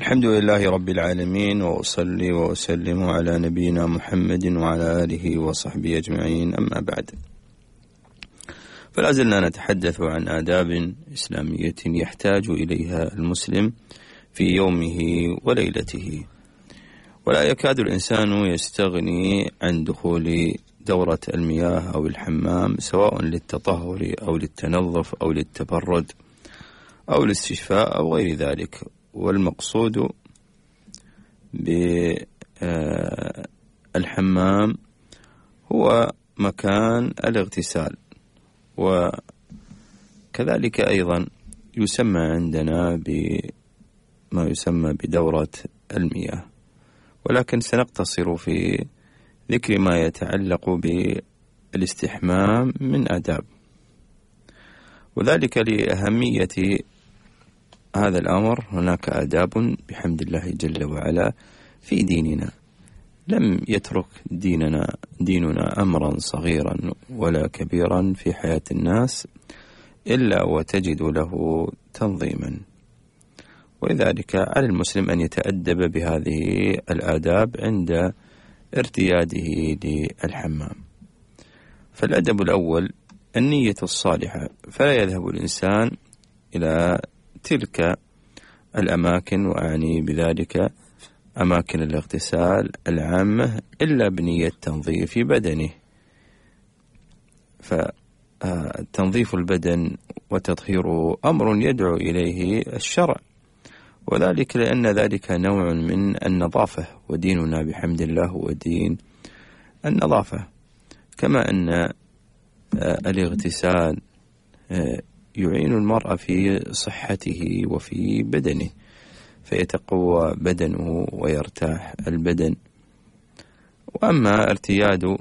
الحمد لله رب العالمين، وأصلي وأسلم على نبينا محمد وعلى آله وصحبه أجمعين، أما بعد. فلا زلنا نتحدث عن آداب إسلامية يحتاج إليها المسلم في يومه وليلته، ولا يكاد الإنسان يستغني عن دخول دورة المياه أو الحمام، سواء للتطهر أو للتنظف أو للتبرد أو الاستشفاء أو غير ذلك. والمقصود بالحمام هو مكان الاغتسال، وكذلك أيضا يسمى عندنا بما يسمى بدورة المياه، ولكن سنقتصر في ذكر ما يتعلق بالاستحمام من آداب، وذلك لأهمية هذا الأمر. هناك آداب بحمد الله جل وعلا في ديننا، لم يترك ديننا أمرا صغيرا ولا كبيرا في حياة الناس إلا وتجد له تنظيما، ولذلك على المسلم أن يتأدب بهذه الآداب عند ارتياده للحمام. فالأدب الأول النية الصالحة، فلا يذهب الإنسان إلى تلك الأماكن، وأعني بذلك أماكن الاغتسال العامة، إلا بنية تنظيف بدنه. فتنظيف البدن وتطهيره أمر يدعو إليه الشرع، وذلك لأن ذلك نوع من النظافة، وديننا بحمد الله هو دين النظافة. كما أن الاغتسال يعين المرء في صحته وفي بدنه، فيتقوى بدنه ويرتاح البدن. وأما ارتياد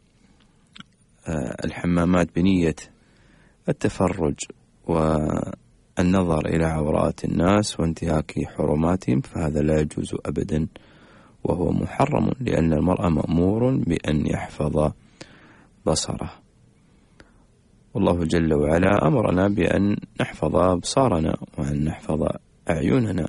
الحمامات بنية التفرج والنظر إلى عورات الناس وانتهاك حرماتهم، فهذا لا يجوز أبدا، وهو محرم، لأن المرء مأمور بأن يحفظ بصره، والله جل وعلا أمرنا بأن نحفظ أبصارنا وأن نحفظ أعيننا.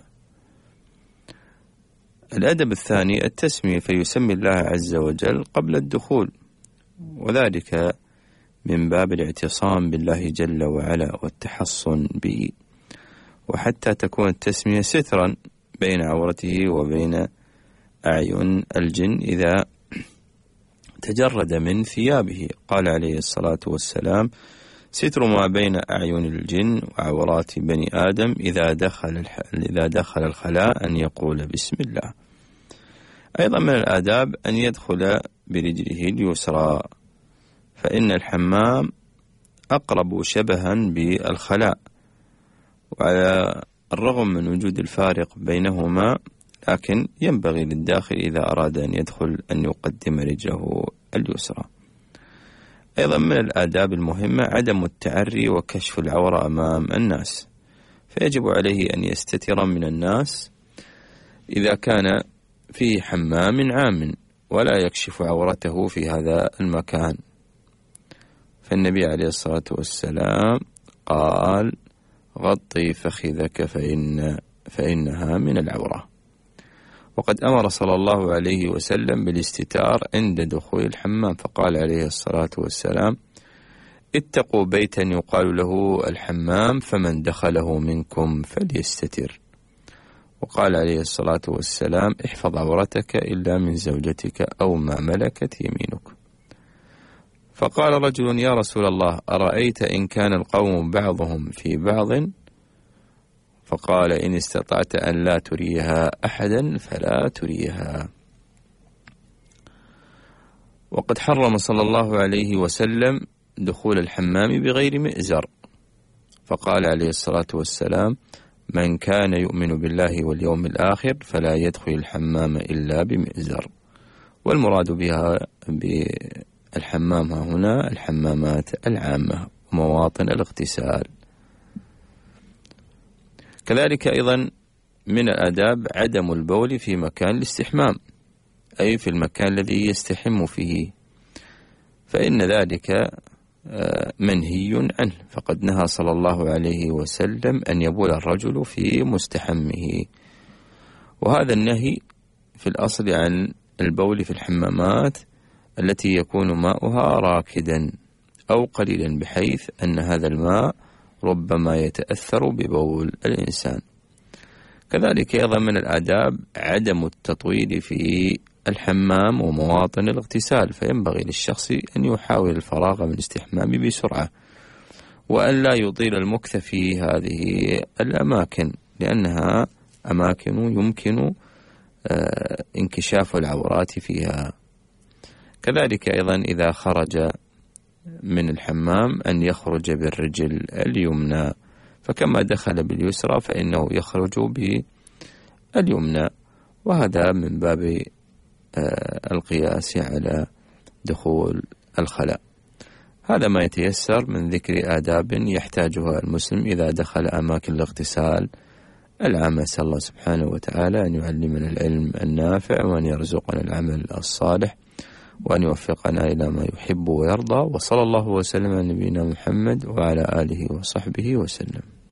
الأدب الثاني التسمية، فيسمي الله عز وجل قبل الدخول، وذلك من باب الاعتصام بالله جل وعلا والتحصن به، وحتى تكون التسمية سترا بين عورته وبين أعين الجن إذا تجرد من ثيابه. قال عليه الصلاة والسلام: ستر ما بين أعين الجن وعورات بني آدم إذا دخل الخلاء أن يقول بسم الله. أيضا من الآداب أن يدخل برجله اليسرى، فإن الحمام أقرب شبها بالخلاء، وعلى الرغم من وجود الفارق بينهما، لكن ينبغي للداخل إذا أراد أن يدخل أن يقدم رجله اليسرى. أيضا من الآداب المهمة عدم التعري وكشف العورة أمام الناس، فيجب عليه أن يستتر من الناس إذا كان في حمام عام، ولا يكشف عورته في هذا المكان، فالنبي عليه الصلاة والسلام قال: غطي فخذك فإنها من العورة. وقد أمر صلى الله عليه وسلم بالاستتار عند دخول الحمام، فقال عليه الصلاة والسلام: اتقوا بيتا يقال له الحمام، فمن دخله منكم فليستتر. وقال عليه الصلاة والسلام: احفظ عورتك إلا من زوجتك أو ما ملكت يمينك. فقال رجل: يا رسول الله، أرأيت إن كان القوم بعضهم في بعض؟ فقال: إن استطعت أن لا تريها أحدا فلا تريها. وقد حرم صلى الله عليه وسلم دخول الحمام بغير مئزر، فقال عليه الصلاة والسلام: من كان يؤمن بالله واليوم الآخر فلا يدخل الحمام إلا بمئزر. والمراد بها بالحمام هنا الحمامات العامة ومواطن الاغتسال. كذلك أيضا من الآداب عدم البول في مكان الاستحمام، أي في المكان الذي يستحم فيه، فإن ذلك منهي عنه، فقد نهى صلى الله عليه وسلم أن يبول الرجل في مستحمه. وهذا النهي في الأصل عن البول في الحمامات التي يكون ماؤها راكدا أو قليلا، بحيث أن هذا الماء ربما يتأثر ببول الإنسان. كذلك أيضا من الآداب عدم التطويل في الحمام ومواطن الاغتسال، فينبغي للشخص أن يحاول الفراغ من الاستحمام بسرعة، وأن لا يطيل المكث في هذه الأماكن، لأنها أماكن يمكن انكشاف العورات فيها. كذلك أيضا إذا خرج من الحمام أن يخرج بالرجل اليمنى، فكما دخل باليسرى فإنه يخرج باليمنى، وهذا من باب القياس على دخول الخلاء. هذا ما يتيسر من ذكر آداب يحتاجها المسلم إذا دخل أماكن الاغتسال العامة. أسأل الله سبحانه وتعالى أن يعلمنا العلم النافع، وأن يرزقنا العمل الصالح، وأن يوفقنا إلى ما يحب ويرضى. وصلى الله وسلم على نبينا محمد وعلى آله وصحبه وسلم.